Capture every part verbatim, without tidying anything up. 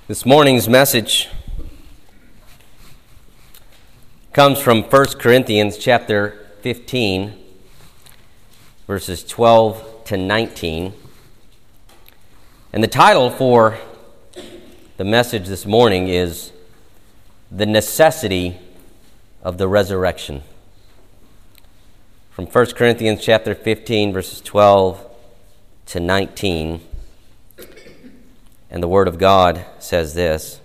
This morning's message comes from First Corinthians chapter fifteen, verses twelve to nineteen. And the title for the message this morning is The Necessity of the Resurrection. From First Corinthians chapter fifteen, verses twelve to nineteen. And the Word of God says this: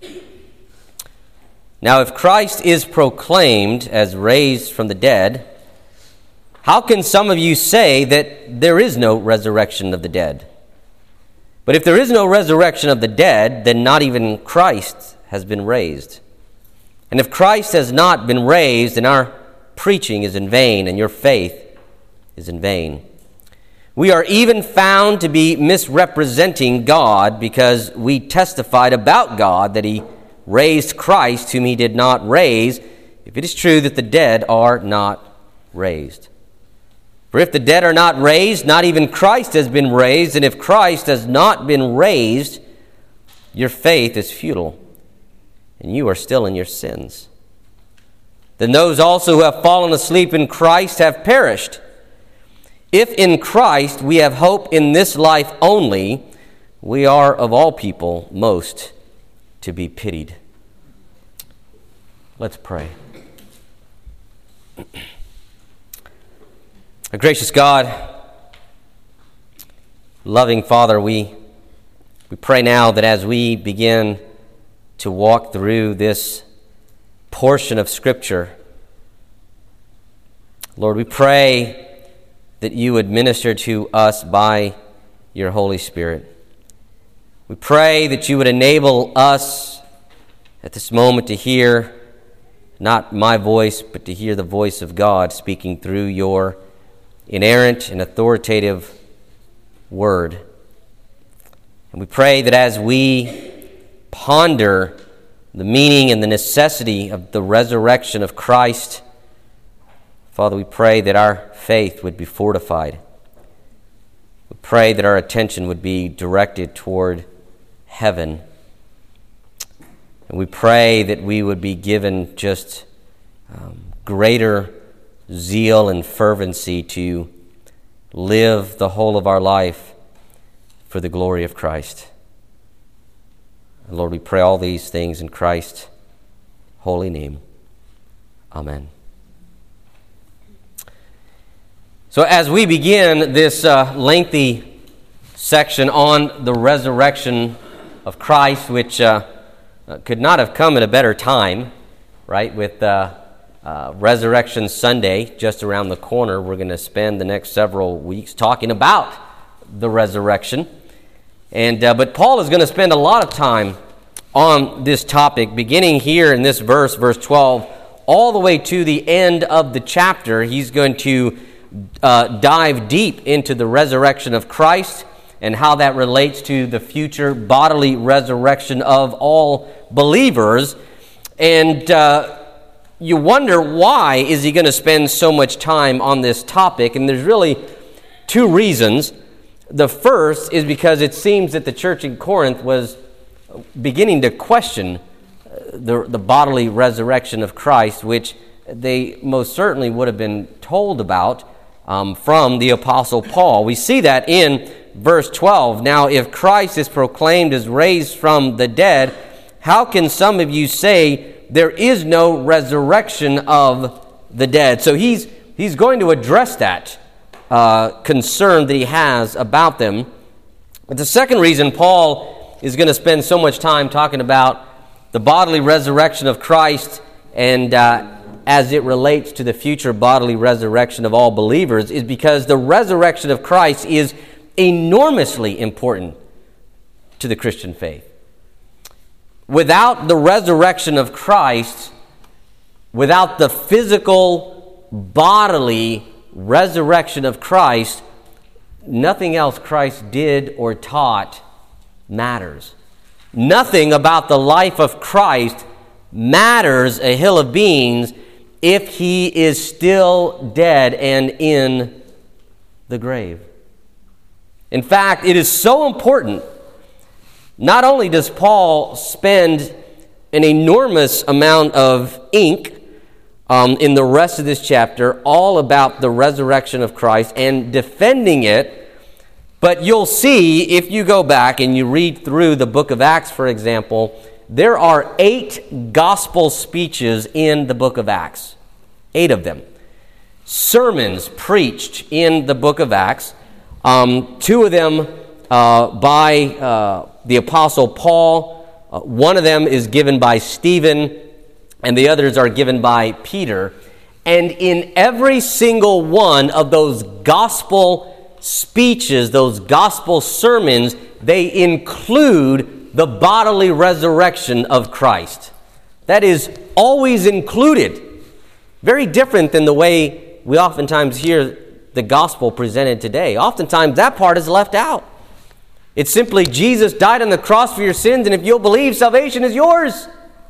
Now if Christ is proclaimed as raised from the dead, how can some of you say that there is no resurrection of the dead? But if there is no resurrection of the dead, then not even Christ has been raised. And if Christ has not been raised, then our preaching is in vain, and your faith is in vain. We are even found to be misrepresenting God because we testified about God that he raised Christ whom he did not raise, if it is true that the dead are not raised. For if the dead are not raised, not even Christ has been raised, and if Christ has not been raised, your faith is futile, and you are still in your sins. Then those also who have fallen asleep in Christ have perished. If in Christ we have hope in this life only, we are of all people most to be pitied. Let's pray. Our gracious God, loving Father, we, we pray now that as we begin to walk through this portion of Scripture, Lord, we pray that you would minister to us by your Holy Spirit. We pray that you would enable us at this moment to hear not my voice, but to hear the voice of God speaking through your inerrant and authoritative word. And we pray that as we ponder the meaning and the necessity of the resurrection of Christ, Father, we pray that our faith would be fortified. We pray that our attention would be directed toward heaven. And we pray that we would be given just um, greater zeal and fervency to live the whole of our life for the glory of Christ. And Lord, we pray all these things in Christ's holy name. Amen. So as we begin this uh, lengthy section on the resurrection of Christ, which uh, could not have come at a better time, right, with uh, uh, Resurrection Sunday just around the corner, we're going to spend the next several weeks talking about the resurrection. And uh, but Paul is going to spend a lot of time on this topic, beginning here in this verse, verse twelve, all the way to the end of the chapter. He's going to Uh, dive deep into the resurrection of Christ and how that relates to the future bodily resurrection of all believers. And uh, you wonder, why is he going to spend so much time on this topic? And there's really two reasons. The first is because it seems that the church in Corinth was beginning to question the, the bodily resurrection of Christ, which they most certainly would have been told about Um, from the Apostle Paul. We see that in verse twelve. Now, if Christ is proclaimed as raised from the dead, how can some of you say there is no resurrection of the dead? So he's he's going to address that uh, concern that he has about them. But the second reason Paul is going to spend so much time talking about the bodily resurrection of Christ and uh, as it relates to the future bodily resurrection of all believers is because the resurrection of Christ is enormously important to the Christian faith. Without the resurrection of Christ, without the physical, bodily resurrection of Christ, nothing else Christ did or taught matters. Nothing about the life of Christ matters a hill of beans if he is still dead and in the grave. In fact, it is so important not only does Paul spend an enormous amount of ink um, in the rest of this chapter all about the resurrection of Christ and defending it, but you'll see if you go back and you read through the book of Acts, for example, there are eight gospel speeches in the book of Acts. Eight of them. Sermons preached in the book of Acts. Um, two of them uh, by uh, the Apostle Paul. Uh, one of them is given by Stephen, and the others are given by Peter. And in every single one of those gospel speeches, those gospel sermons, they include the bodily resurrection of Christ. That is always included. Very different than the way we oftentimes hear the gospel presented today. Oftentimes that part is left out. It's simply Jesus died on the cross for your sins, and if you'll believe, salvation is yours.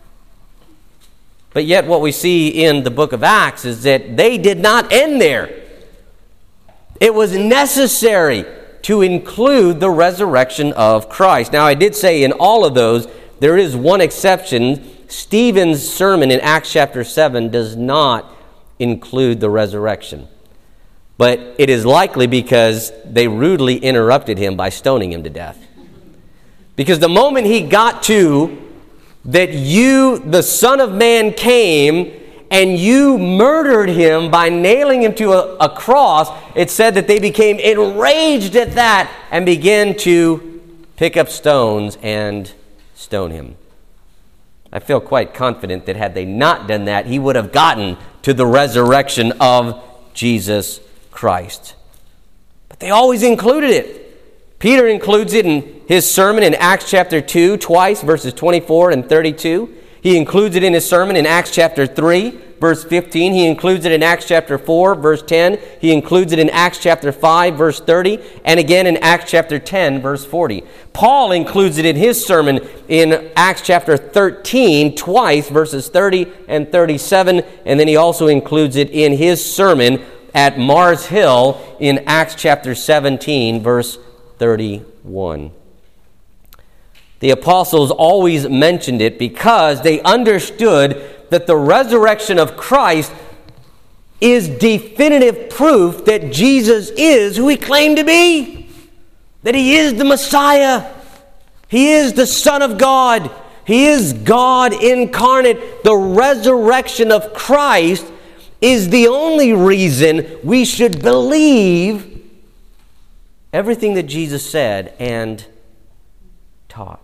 But yet what we see in the book of Acts is that they did not end there. It was necessary to include the resurrection of Christ. Now, I did say in all of those, there is one exception. Stephen's sermon in Acts chapter seven does not include the resurrection. But it is likely because they rudely interrupted him by stoning him to death. Because the moment he got to that you, the Son of Man, came and you murdered him by nailing him to a, a cross, it said that they became enraged at that and began to pick up stones and stone him. I feel quite confident that had they not done that, he would have gotten to the resurrection of Jesus Christ. But they always included it. Peter includes it in his sermon in Acts chapter two, twice, verses twenty-four and thirty-two. He includes it in his sermon in Acts chapter three, verse fifteen. He includes it in Acts chapter four, verse ten. He includes it in Acts chapter five, verse thirty. And again in Acts chapter ten, verse forty. Paul includes it in his sermon in Acts chapter thirteen, twice, verses thirty and thirty-seven. And then he also includes it in his sermon at Mars Hill in Acts chapter seventeen, verse thirty-one. The apostles always mentioned it because they understood that the resurrection of Christ is definitive proof that Jesus is who he claimed to be. That he is the Messiah. He is the Son of God. He is God incarnate. The resurrection of Christ is the only reason we should believe everything that Jesus said and taught.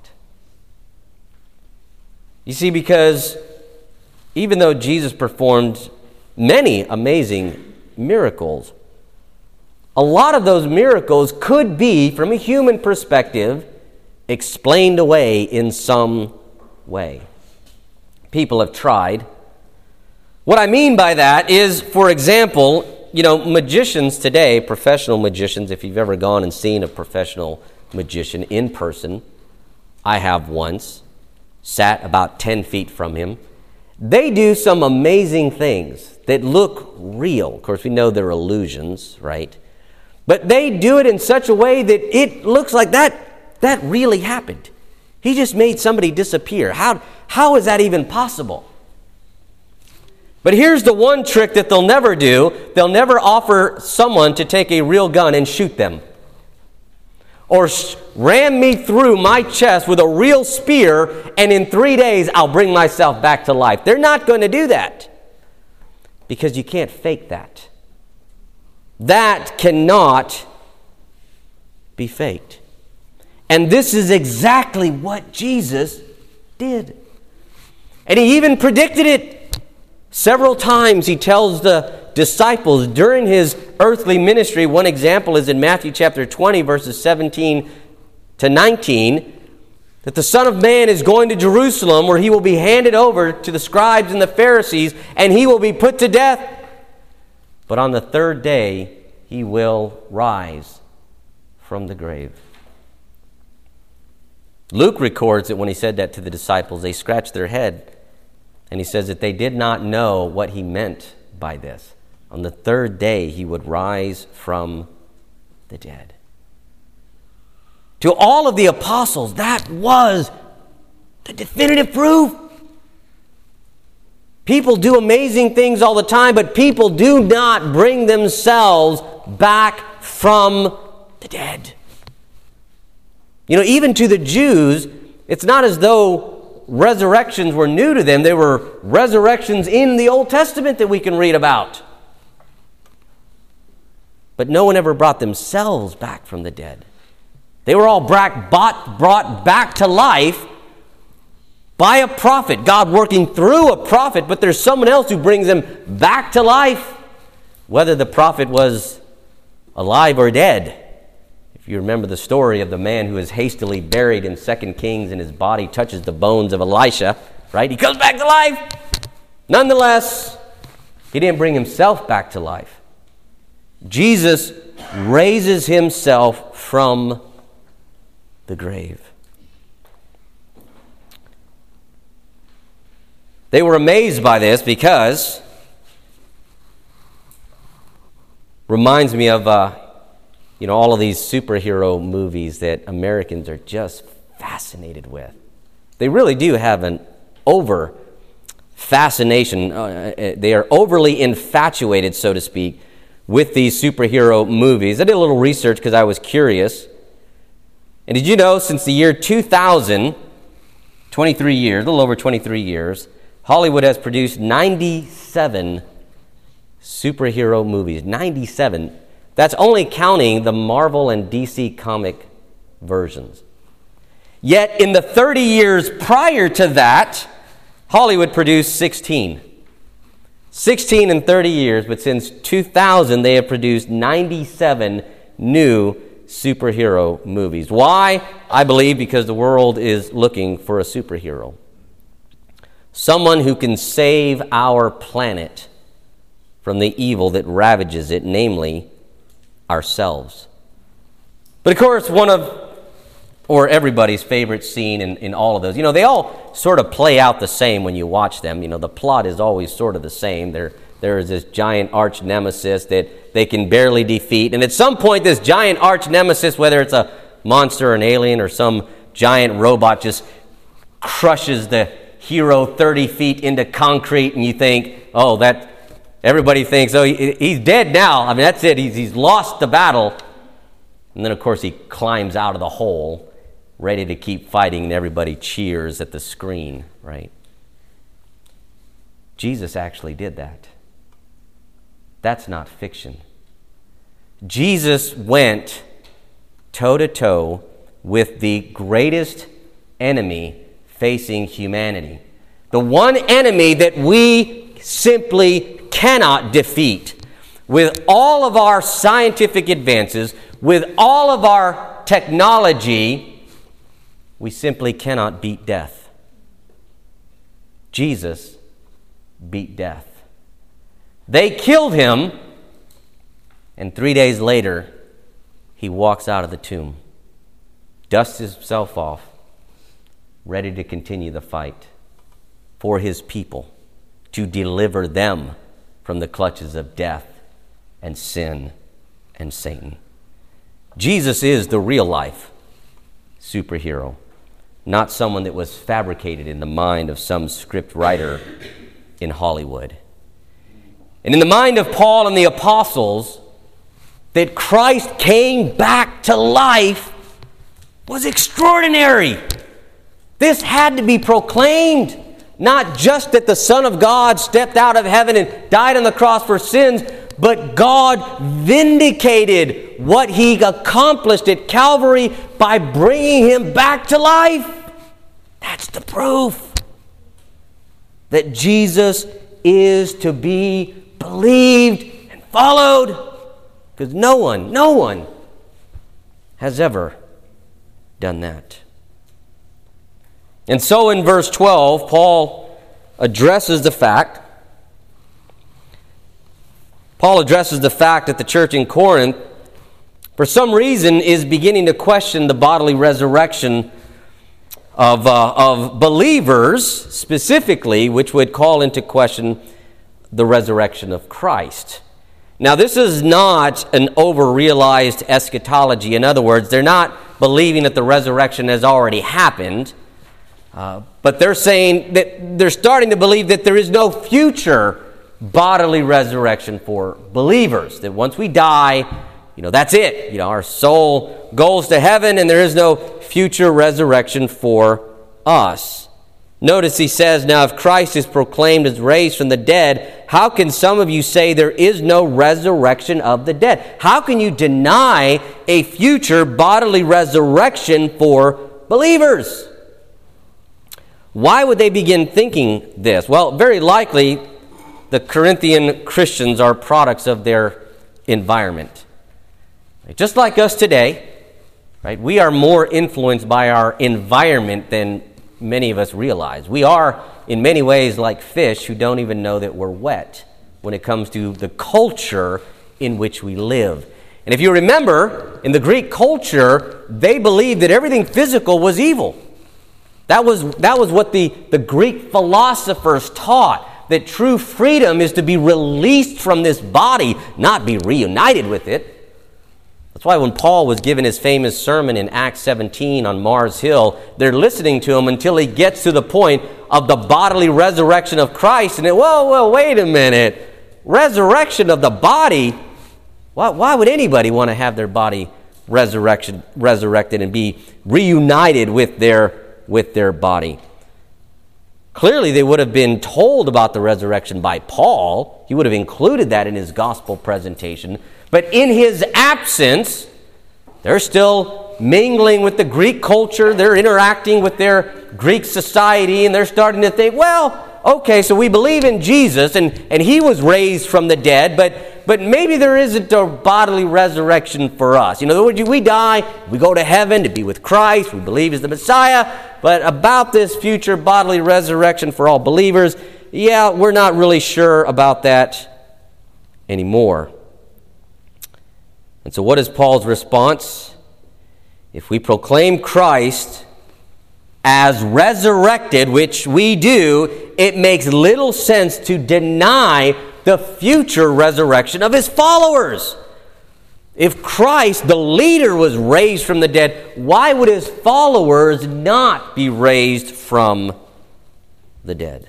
You see, because even though Jesus performed many amazing miracles, a lot of those miracles could be, from a human perspective, explained away in some way. People have tried. What I mean by that is, for example, you know, magicians today, professional magicians, if you've ever gone and seen a professional magician in person, I have once, sat about ten feet from him. They do some amazing things that look real. Of course, we know they're illusions, right? But they do it in such a way that it looks like that, that really happened. He just made somebody disappear. How, how is that even possible? But here's the one trick that they'll never do. They'll never offer someone to take a real gun and shoot them. Or ram me through my chest with a real spear, and in three days I'll bring myself back to life. They're not going to do that. Because you can't fake that. That cannot be faked. And this is exactly what Jesus did. And he even predicted it. Several times he tells the disciples during his earthly ministry. One example is in Matthew chapter twenty, verses seventeen to nineteen, that the Son of Man is going to Jerusalem, where he will be handed over to the scribes and the Pharisees, and he will be put to death. But on the third day, he will rise from the grave. Luke records that when he said that to the disciples, they scratched their head, and he says that they did not know what he meant by this. On the third day, he would rise from the dead. To all of the apostles, that was the definitive proof. People do amazing things all the time, but people do not bring themselves back from the dead. You know, even to the Jews, it's not as though resurrections were new to them. There were resurrections in the Old Testament that we can read about. But no one ever brought themselves back from the dead. They were all brought, brought back to life by a prophet, God working through a prophet, but there's someone else who brings them back to life, whether the prophet was alive or dead. If you remember the story of the man who is hastily buried in Second Kings and his body touches the bones of Elisha, right? He comes back to life. Nonetheless, he didn't bring himself back to life. Jesus raises himself from the grave. They were amazed by this because reminds me of uh, you know all of these superhero movies that Americans are just fascinated with. They really do have an over fascination. Uh, they are overly infatuated, so to speak, with these superhero movies. I did a little research because I was curious. And did you know since the year two thousand, twenty-three years, a little over twenty-three years, Hollywood has produced ninety-seven superhero movies. ninety-seven. That's only counting the Marvel and D C comic versions. Yet in the thirty years prior to that, Hollywood produced sixteen. sixteen in thirty years, but since two thousand, they have produced ninety-seven new superhero movies. Why? I believe because the world is looking for a superhero. Someone who can save our planet from the evil that ravages it, namely ourselves. But of course, one of, or everybody's favorite scene in, in all of those, you know, they all sort of play out the same when you watch them. You know, the plot is always sort of the same. There, there is this giant arch nemesis that they can barely defeat. And at some point, this giant arch nemesis, whether it's a monster, an alien, or some giant robot, just crushes the hero thirty feet into concrete, and you think, oh, that, everybody thinks, oh, he, he's dead now. I mean, that's it. He's, he's lost the battle. And then, of course, he climbs out of the hole, ready to keep fighting, and everybody cheers at the screen, right? Jesus actually did that. That's not fiction. Jesus went toe-to-toe with the greatest enemy facing humanity. The one enemy that we simply cannot defeat. With all of our scientific advances, with all of our technology, we simply cannot beat death. Jesus beat death. They killed him, and three days later, he walks out of the tomb, dusts himself off, ready to continue the fight for his people, to deliver them from the clutches of death and sin and Satan. Jesus is the real life superhero, not someone that was fabricated in the mind of some script writer in Hollywood. And in the mind of Paul and the apostles, that Christ came back to life was extraordinary. This had to be proclaimed, not just that the Son of God stepped out of heaven and died on the cross for sins, but God vindicated what he accomplished at Calvary by bringing him back to life. That's the proof that Jesus is to be believed and followed, because no one, no one has ever done that. And so in verse twelve, Paul addresses the fact, Paul addresses the fact that the church in Corinth, for some reason, is beginning to question the bodily resurrection of, uh, of believers, specifically, which would call into question the resurrection of Christ. Now, this is not an over-realized eschatology. In other words, they're not believing that the resurrection has already happened, uh, but they're saying that they're starting to believe that there is no future bodily resurrection for believers, that once we die, you know, that's it. You know, our soul goes to heaven and there is no future resurrection for us. Notice he says, now if Christ is proclaimed as raised from the dead, how can some of you say there is no resurrection of the dead? How can you deny a future bodily resurrection for believers? Why would they begin thinking this? Well, very likely the Corinthian Christians are products of their environment. Just like us today, right? We are more influenced by our environment than many of us realize. We are, in many ways, like fish who don't even know that we're wet when it comes to the culture in which we live. And if you remember, in the Greek culture, they believed that everything physical was evil. That was, that was what the, the Greek philosophers taught, that true freedom is to be released from this body, not be reunited with it. That's why when Paul was given his famous sermon in Acts seventeen on Mars Hill, they're listening to him until he gets to the point of the bodily resurrection of Christ. And it, whoa, whoa, wait a minute. Resurrection of the body? Why, why would anybody want to have their body resurrection, resurrected and be reunited with their, with their body? Clearly, they would have been told about the resurrection by Paul. He would have included that in his gospel presentation. But in his absence, they're still mingling with the Greek culture. They're interacting with their Greek society, and they're starting to think, well, okay, so we believe in Jesus, and, and he was raised from the dead, but, but maybe there isn't a bodily resurrection for us. You know, we die, we go to heaven to be with Christ, we believe he's the Messiah, but about this future bodily resurrection for all believers, yeah, we're not really sure about that anymore. And so what is Paul's response? If we proclaim Christ as resurrected, which we do, it makes little sense to deny the future resurrection of his followers. If Christ, the leader, was raised from the dead, why would his followers not be raised from the dead?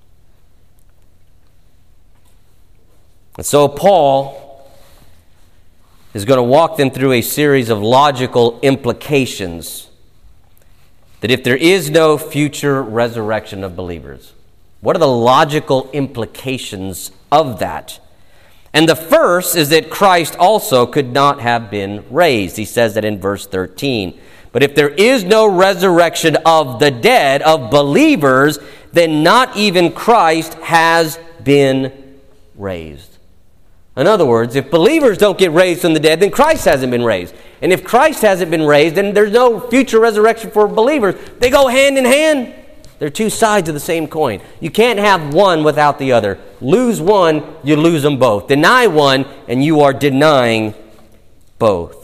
And so Paul is going to walk them through a series of logical implications that if there is no future resurrection of believers, what are the logical implications of that? And the first is that Christ also could not have been raised. He says that in verse thirteen. But if there is no resurrection of the dead, of believers, then not even Christ has been raised. In other words, if believers don't get raised from the dead, then Christ hasn't been raised. And if Christ hasn't been raised, then there's no future resurrection for believers. They go hand in hand. They're two sides of the same coin. You can't have one without the other. Lose one, you lose them both. Deny one, and you are denying both.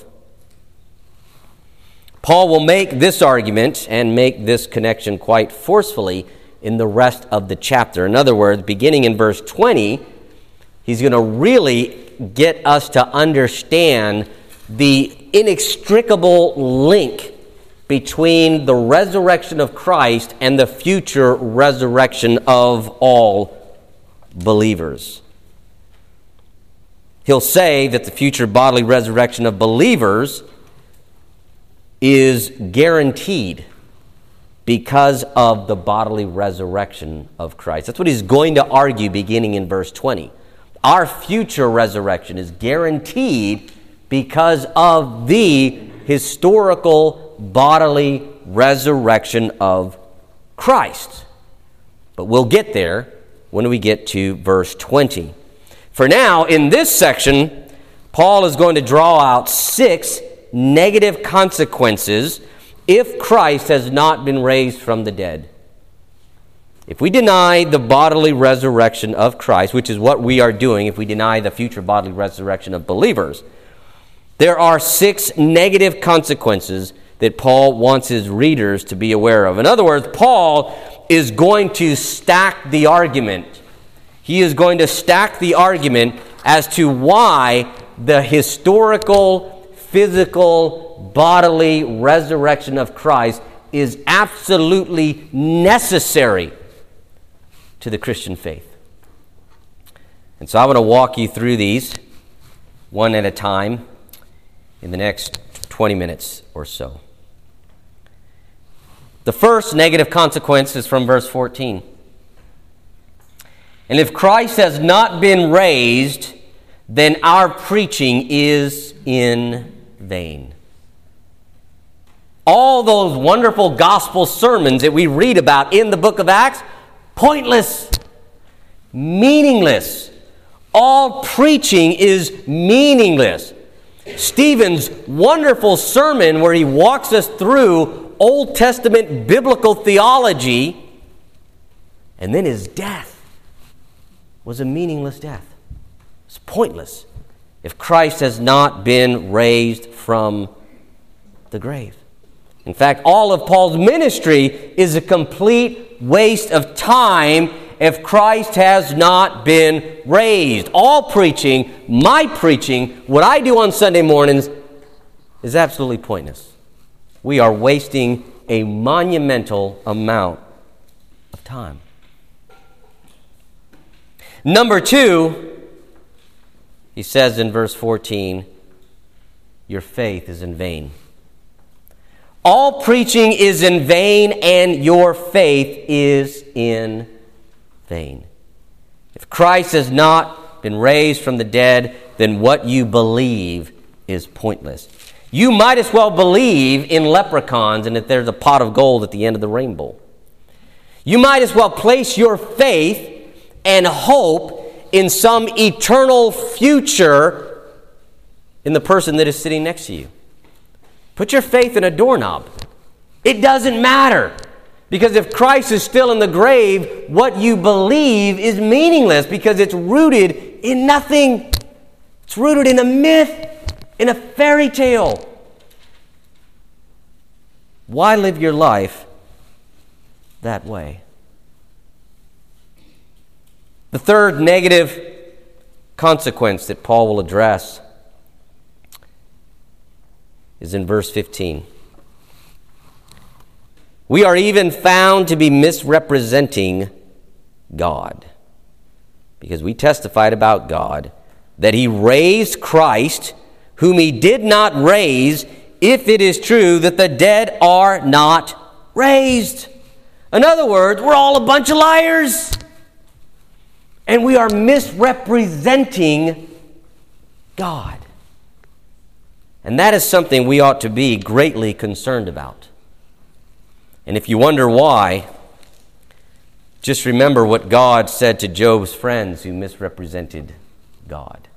Paul will make this argument and make this connection quite forcefully in the rest of the chapter. In other words, beginning in verse twenty, he's going to really get us to understand the inextricable link between the resurrection of Christ and the future resurrection of all believers. He'll say that the future bodily resurrection of believers is guaranteed because of the bodily resurrection of Christ. That's what he's going to argue beginning in verse twenty. Our future resurrection is guaranteed because of the historical bodily resurrection of Christ. But we'll get there when we get to verse twenty. For now, in this section, Paul is going to draw out six negative consequences if Christ has not been raised from the dead. If we deny the bodily resurrection of Christ, which is what we are doing if we deny the future bodily resurrection of believers, there are six negative consequences that Paul wants his readers to be aware of. In other words, Paul is going to stack the argument. He is going to stack the argument as to why the historical, physical, bodily resurrection of Christ is absolutely necessary to the Christian faith. And so I want to walk you through these one at a time in the next twenty minutes or so. The first negative consequence is from verse fourteen. And if Christ has not been raised, then our preaching is in vain. All those wonderful gospel sermons that we read about in the book of Acts, pointless, meaningless. All preaching is meaningless. Stephen's wonderful sermon where he walks us through Old Testament biblical theology, and then his death was a meaningless death. It's pointless if Christ has not been raised from the grave. In fact, all of Paul's ministry is a complete waste of time if Christ has not been raised. All preaching, my preaching, what I do on Sunday mornings is absolutely pointless. We are wasting a monumental amount of time. Number two, he says in verse fourteen, your faith is in vain. All preaching is in vain, and your faith is in vain. If Christ has not been raised from the dead, then what you believe is pointless. You might as well believe in leprechauns and that there's a pot of gold at the end of the rainbow. You might as well place your faith and hope in some eternal future in the person that is sitting next to you. Put your faith in a doorknob. It doesn't matter. Because if Christ is still in the grave, what you believe is meaningless because it's rooted in nothing. It's rooted in a myth, in a fairy tale. Why live your life that way? The third negative consequence that Paul will address is in verse fifteen. We are even found to be misrepresenting God, because we testified about God that he raised Christ, whom he did not raise, if it is true that the dead are not raised. In other words, we're all a bunch of liars, and we are misrepresenting God. And that is something we ought to be greatly concerned about. And if you wonder why, just remember what God said to Job's friends who misrepresented God.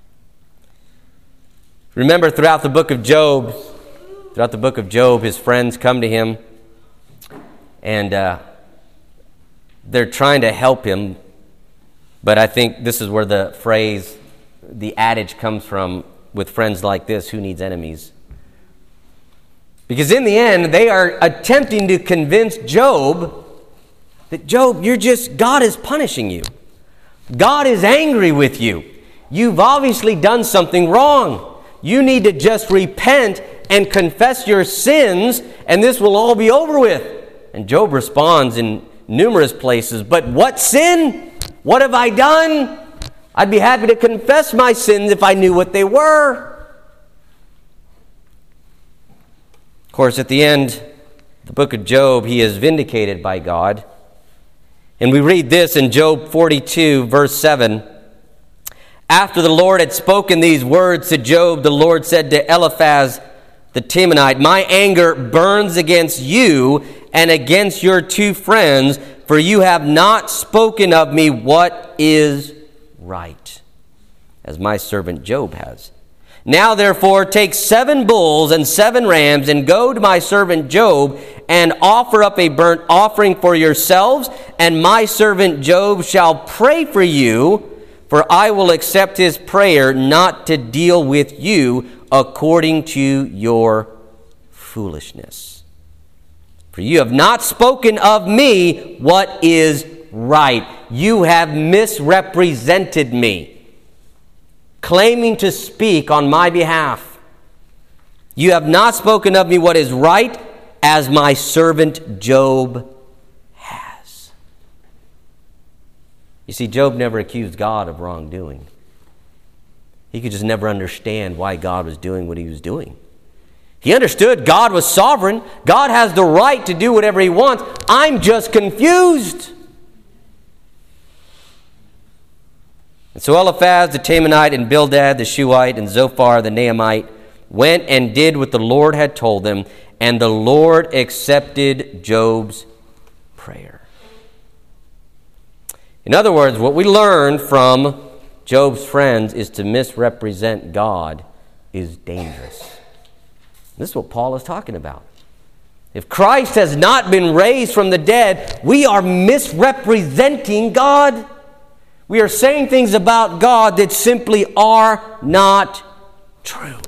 Remember, throughout the book of Job, throughout the book of Job, his friends come to him, and uh, they're trying to help him. But I think this is where the phrase, the adage comes from, with friends like this, who needs enemies? Because in the end, they are attempting to convince Job that, Job, you're just, God is punishing you. God is angry with you. You've obviously done something wrong. You need to just repent and confess your sins, and this will all be over with. And Job responds in numerous places, but what sin? What have I done? I'd be happy to confess my sins if I knew what they were. Of course, at the end, the book of Job, he is vindicated by God. And we read this in Job forty-two, verse seven. After the Lord had spoken these words to Job, the Lord said to Eliphaz the Temanite, my anger burns against you and against your two friends, for you have not spoken of me what is right, as my servant Job has. Now, therefore, take seven bulls and seven rams and go to my servant Job and offer up a burnt offering for yourselves, and my servant Job shall pray for you, for I will accept his prayer not to deal with you according to your foolishness. For you have not spoken of me what is right. You have misrepresented me. claiming to speak on my behalf. You have not spoken of me what is right, as my servant Job has. You see, Job never accused God of wrongdoing. He could just never understand why God was doing what he was doing. He understood God was sovereign. God has the right to do whatever he wants. I'm just confused. And so Eliphaz the Temanite and Bildad the Shuhite and Zophar the Naamite went and did what the Lord had told them, and the Lord accepted Job's prayer. In other words, what we learn from Job's friends is to misrepresent God is dangerous. This is what Paul is talking about. If Christ has not been raised from the dead, we are misrepresenting God. We are saying things about God that simply are not true.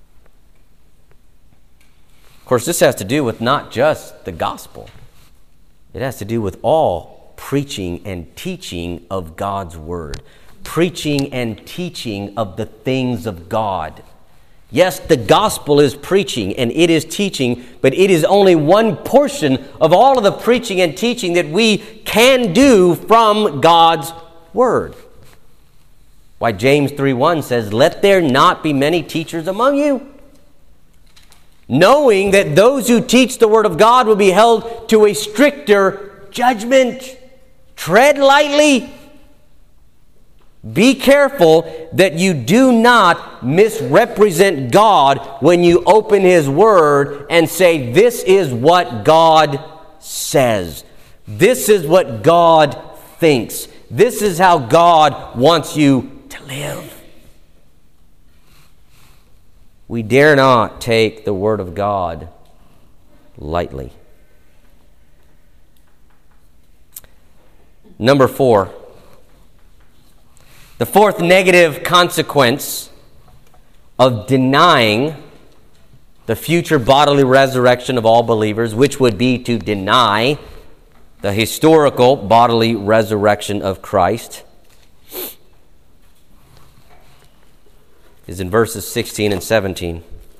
Of course, this has to do with not just the gospel. It has to do with all preaching and teaching of God's word. Preaching and teaching of the things of God. Yes, the gospel is preaching and it is teaching, but it is only one portion of all of the preaching and teaching that we can do from God's word. Why James three one says, "Let there not be many teachers among you, knowing that those who teach the word of God will be held to a stricter judgment. Tread lightly. Be careful that you do not misrepresent God when you open his word and say, this is what God says. This is what God thinks. This is how God wants you to live." We dare not take the word of God lightly. Number four. The fourth negative consequence of denying the future bodily resurrection of all believers, which would be to deny the historical bodily resurrection of Christ, is in verses sixteen and seventeen.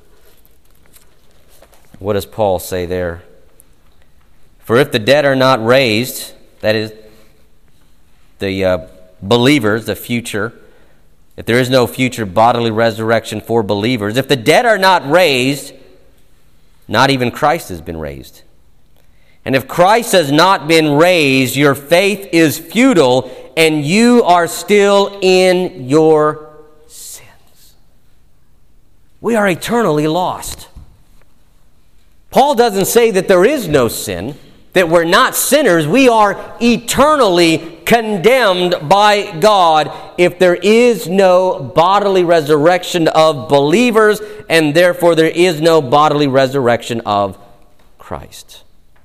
What does Paul say there? "For if the dead are not raised," that is, the uh, believers, the future, if there is no future bodily resurrection for believers, if the dead are not raised, not even Christ has been raised. And if Christ has not been raised, your faith is futile, and you are still in your sins. We are eternally lost. Paul doesn't say that there is no sin, that we're not sinners. We are eternally condemned by God if there is no bodily resurrection of believers, and therefore there is no bodily resurrection of Christ.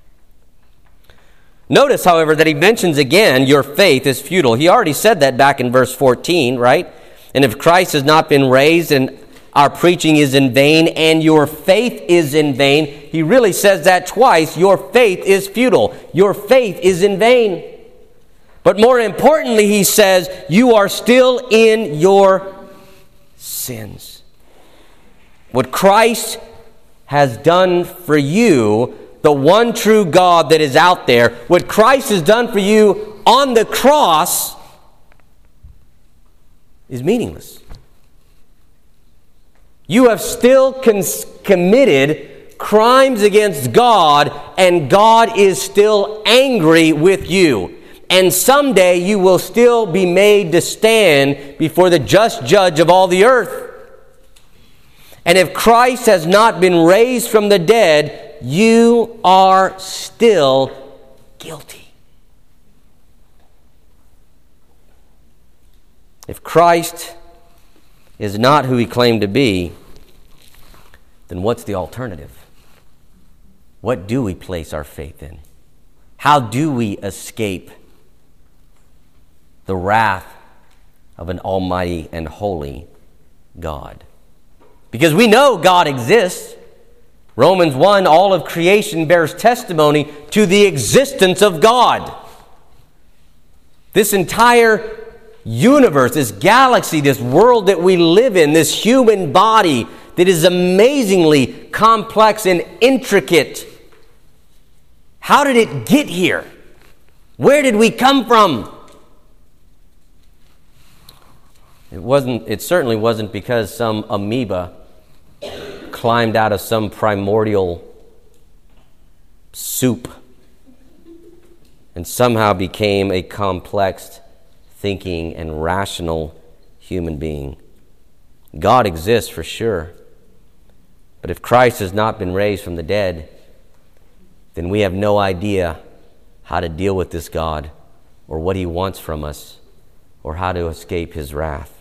Notice, however, that he mentions again, your faith is futile. He already said that back in verse fourteen, right? And if Christ has not been raised, and our preaching is in vain, and your faith is in vain. He really says that twice. Your faith is futile. Your faith is in vain. But more importantly, he says, you are still in your sins. What Christ has done for you, the one true God that is out there, what Christ has done for you on the cross is meaningless. You have still cons- committed crimes against God, and God is still angry with you. And someday you will still be made to stand before the just judge of all the earth. And if Christ has not been raised from the dead, you are still guilty. If Christ is not who he claimed to be, then what's the alternative? What do we place our faith in? How do we escape the wrath of an almighty and holy God? Because we know God exists. Romans one, all of creation bears testimony to the existence of God. This entire universe, this galaxy, this world that we live in, this human body that is amazingly complex and intricate. How did it get here? Where did we come from? It wasn't, it certainly wasn't because some amoeba climbed out of some primordial soup and somehow became a complex, thinking, and rational human being. God exists for sure. But if Christ has not been raised from the dead, then we have no idea how to deal with this God or what he wants from us or how to escape his wrath.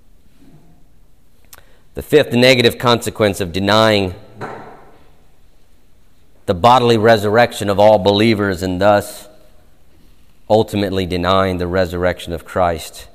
The fifth negative consequence of denying the bodily resurrection of all believers and thus ultimately denying the resurrection of Christ,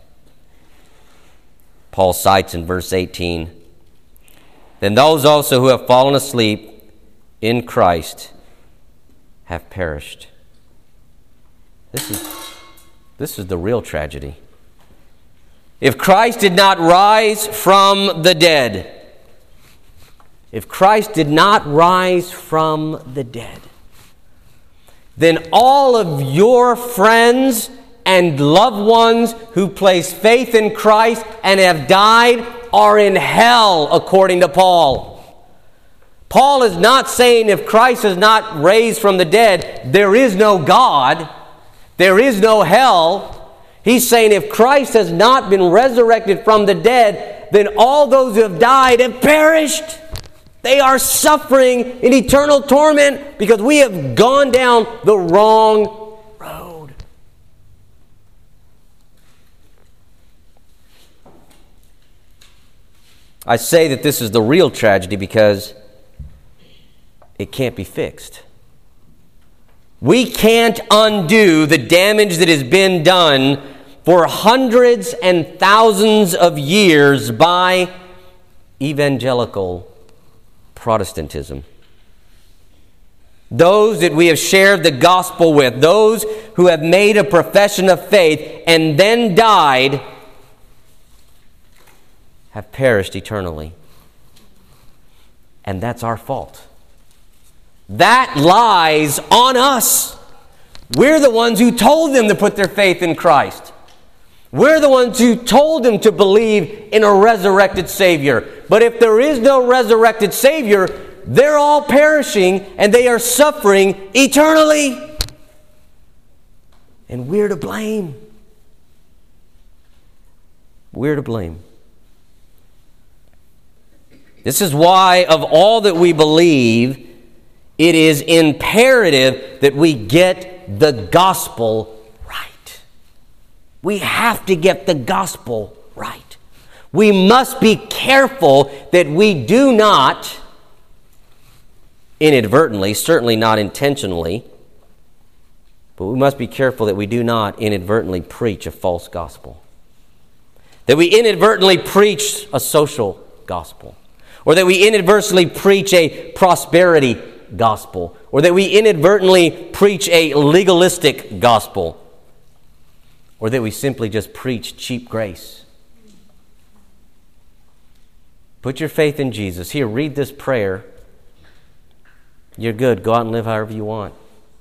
Paul cites in verse eighteen, "Then those also who have fallen asleep in Christ have perished." This is, this is the real tragedy. If Christ did not rise from the dead, if Christ did not rise from the dead, then all of your friends and loved ones who place faith in Christ and have died are in hell, according to Paul. Paul is not saying if Christ is not raised from the dead, there is no God, there is no hell. He's saying if Christ has not been resurrected from the dead, then all those who have died have perished. They are suffering in eternal torment because we have gone down the wrong road. I say that this is the real tragedy because it can't be fixed. We can't undo the damage that has been done for hundreds and thousands of years by evangelical Protestantism. Those that we have shared the gospel with, those who have made a profession of faith and then died, have perished eternally. And that's our fault. That lies on us. We're the ones who told them to put their faith in Christ. We're the ones who told them to believe in a resurrected Savior. But if there is no resurrected Savior, they're all perishing and they are suffering eternally. And we're to blame. We're to blame. This is why, of all that we believe, it is imperative that we get the gospel right. We have to get the gospel right. We must be careful that we do not, inadvertently, certainly not intentionally, but we must be careful that we do not inadvertently preach a false gospel. That we inadvertently preach a social gospel. Or that we inadvertently preach a prosperity gospel, or that we inadvertently preach a legalistic gospel, or that we simply just preach cheap grace. Put your faith in Jesus. Here, read this prayer. You're good. Go out and live however you want.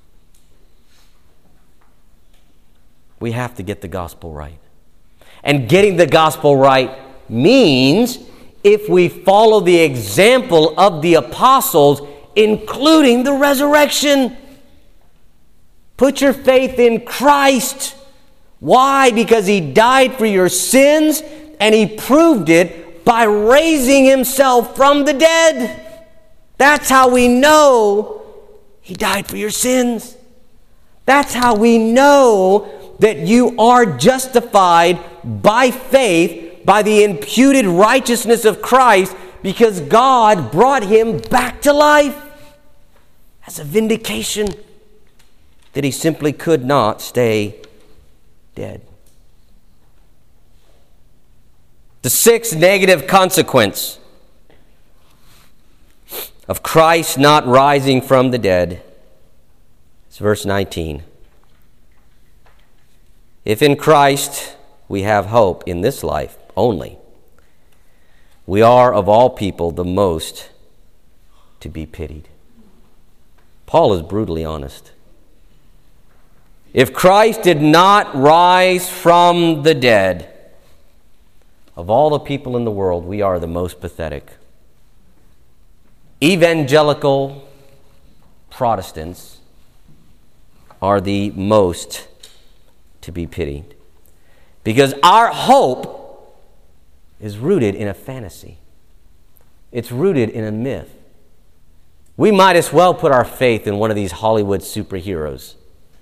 We have to get the gospel right. And getting the gospel right means if we follow the example of the apostles, including the resurrection. Put your faith in Christ. Why? Because he died for your sins and he proved it by raising himself from the dead. That's how we know he died for your sins. That's how we know that you are justified by faith, by the imputed righteousness of Christ, because God brought him back to life as a vindication that he simply could not stay dead. The sixth negative consequence of Christ not rising from the dead is verse nineteen. If in Christ we have hope in this life only. We are, of all people, the most to be pitied. Paul is brutally honest. If Christ did not rise from the dead, of all the people in the world, we are the most pathetic. Evangelical Protestants are the most to be pitied. Because our hope is rooted in a fantasy. It's rooted in a myth. We might as well put our faith in one of these Hollywood superheroes.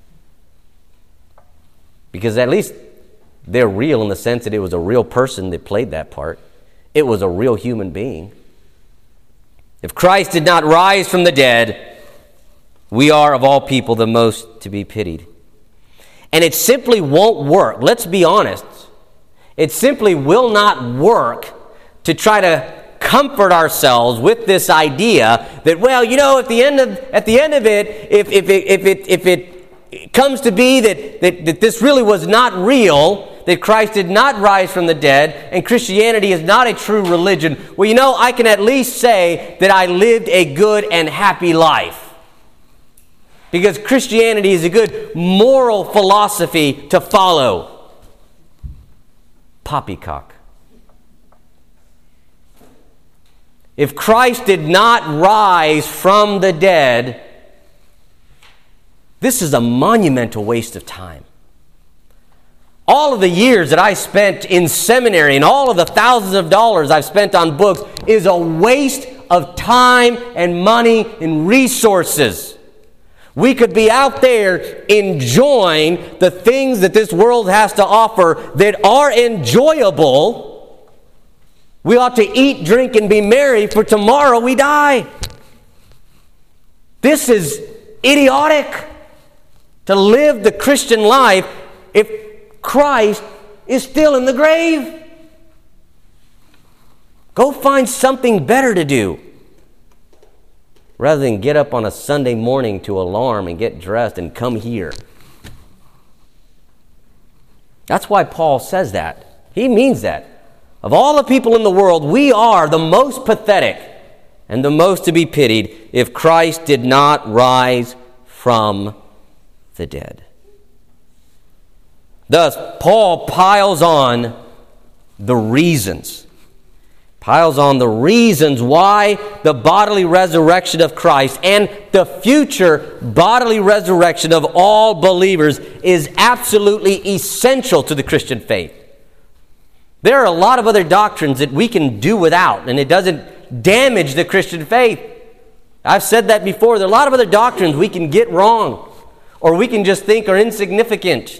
Because at least they're real in the sense that it was a real person that played that part. It was a real human being. If Christ did not rise from the dead, we are, of all people, the most to be pitied. And it simply won't work. Let's be honest. It simply will not work to try to comfort ourselves with this idea that, well, you know, at the end of at the end of it, if if it if it if it comes to be that that, that this really was not real, that Christ did not rise from the dead, and Christianity is not a true religion, well, you know, I can at least say that I lived a good and happy life. Because Christianity is a good moral philosophy to follow. Poppycock. If Christ did not rise from the dead, this is a monumental waste of time. All of the years that I spent in seminary and all of the thousands of dollars I've spent on books is a waste of time and money and resources. We could be out there enjoying the things that this world has to offer that are enjoyable. We ought to eat, drink, and be merry, for tomorrow we die. This is idiotic to live the Christian life if Christ is still in the grave. Go find something better to do, rather than get up on a Sunday morning to alarm and get dressed and come here. That's why Paul says that. He means that. Of all the people in the world, we are the most pathetic and the most to be pitied if Christ did not rise from the dead. Thus, Paul piles on the reasons. Piles on the reasons why the bodily resurrection of Christ and the future bodily resurrection of all believers is absolutely essential to the Christian faith. There are a lot of other doctrines that we can do without, and it doesn't damage the Christian faith. I've said that before. There are a lot of other doctrines we can get wrong, or we can just think are insignificant.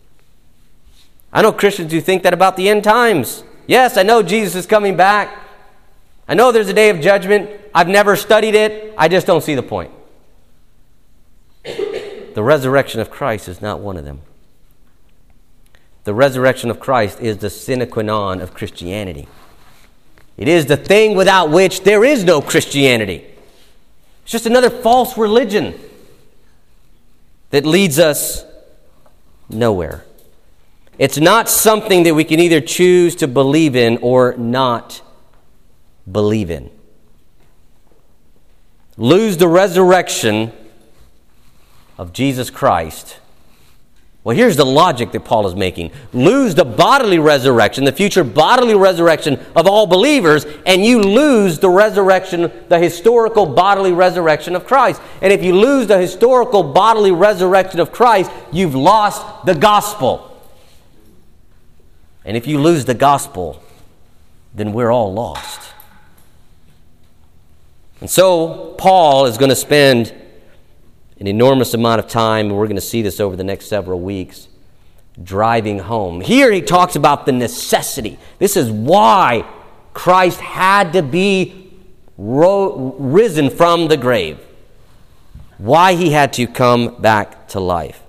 I know Christians who think that about the end times. Yes, I know Jesus is coming back. I know there's a day of judgment. I've never studied it. I just don't see the point. The resurrection of Christ is not one of them. The resurrection of Christ is the sine qua non of Christianity. It is the thing without which there is no Christianity. It's just another false religion that leads us nowhere. It's not something that we can either choose to believe in or not believe in. Lose the resurrection of Jesus Christ. Well, here's the logic that Paul is making. Lose the bodily resurrection, the future bodily resurrection of all believers, and you lose the resurrection, the historical bodily resurrection of Christ. And if you lose the historical bodily resurrection of Christ, you've lost the gospel. And if you lose the gospel, then we're all lost. And so Paul is going to spend an enormous amount of time, and we're going to see this over the next several weeks, driving home. Here he talks about the necessity. This is why Christ had to be ro- risen from the grave. Why he had to come back to life.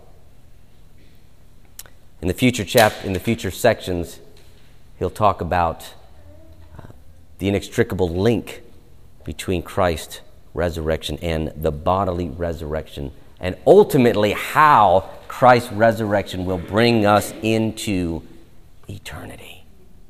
In the future chap, in the future sections, he'll talk about uh, the inextricable link between Christ's resurrection and the bodily resurrection, and ultimately how Christ's resurrection will bring us into eternity.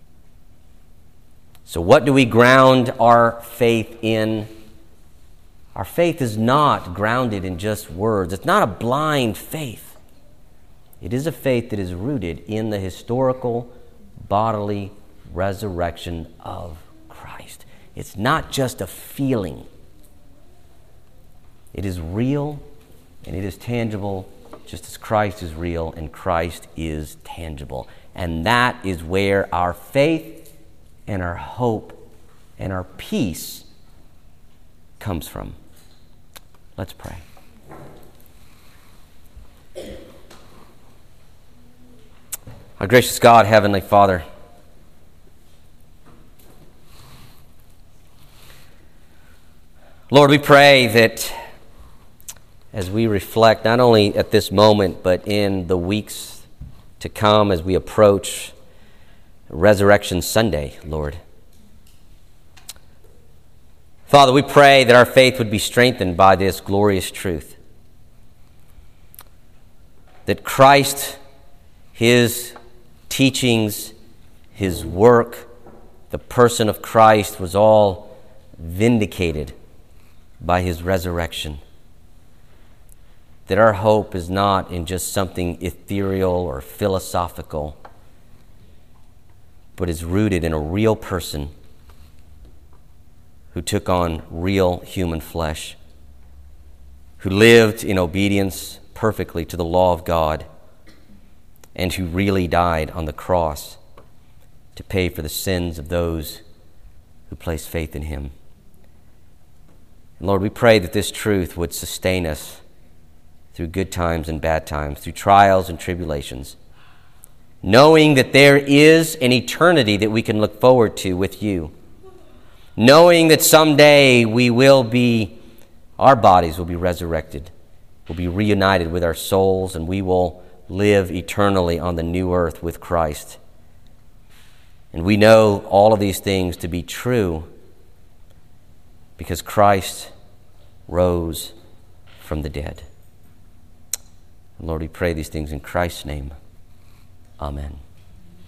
So what do we ground our faith in? Our faith is not grounded in just words. It's not a blind faith. It is a faith that is rooted in the historical, bodily resurrection of Christ. It's not just a feeling. It is real and it is tangible, just as Christ is real and Christ is tangible. And that is where our faith and our hope and our peace comes from. Let's pray. Our gracious God, Heavenly Father, Lord, we pray that as we reflect not only at this moment, but in the weeks to come as we approach Resurrection Sunday, Lord. Father, we pray that our faith would be strengthened by this glorious truth. That Christ, His teachings, His work, the person of Christ was all vindicated by His resurrection. That our hope is not in just something ethereal or philosophical, but is rooted in a real person who took on real human flesh, who lived in obedience perfectly to the law of God, and who really died on the cross to pay for the sins of those who place faith in Him. And Lord, we pray that this truth would sustain us through good times and bad times, through trials and tribulations, knowing that there is an eternity that we can look forward to with you, knowing that someday we will be, our bodies will be resurrected, will be reunited with our souls, and we will live eternally on the new earth with Christ. And we know all of these things to be true because Christ rose from the dead. Lord, we pray these things in Christ's name. Amen.